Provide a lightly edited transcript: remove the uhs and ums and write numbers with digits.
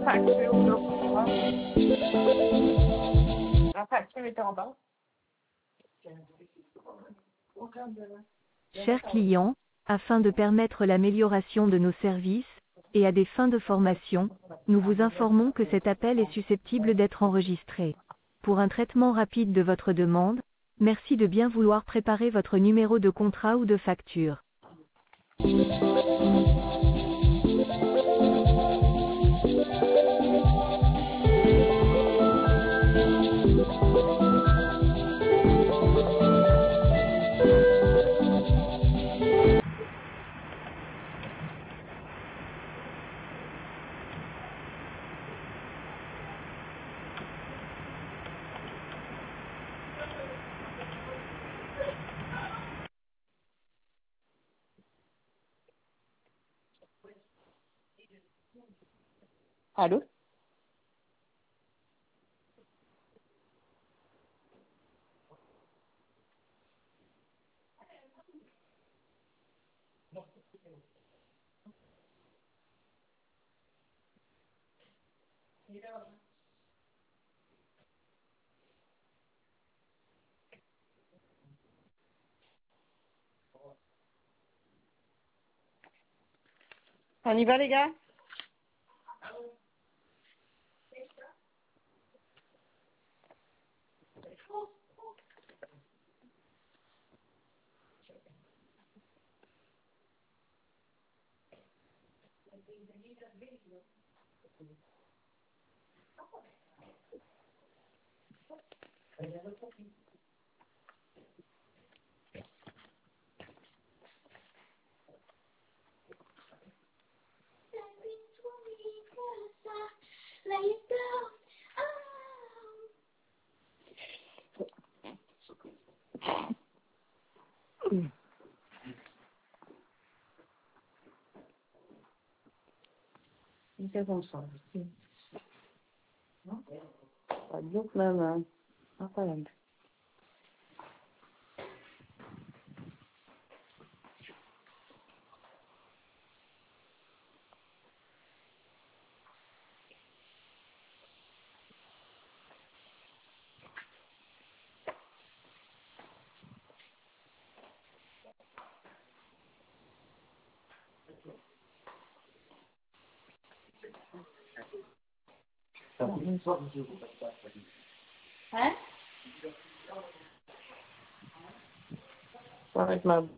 facture, là, pour moi. La facture est en bas. Chers clients, afin de permettre l'amélioration de nos services, et à des fins de formation, nous vous informons que cet appel est susceptible d'être enregistré. Pour un traitement rapide de votre demande, merci de bien vouloir préparer votre numéro de contrat ou de facture. Allô? On y va, les gars? C'est comme ça. Pas de doute, même. Incroyable. Hein? Ça va être ma...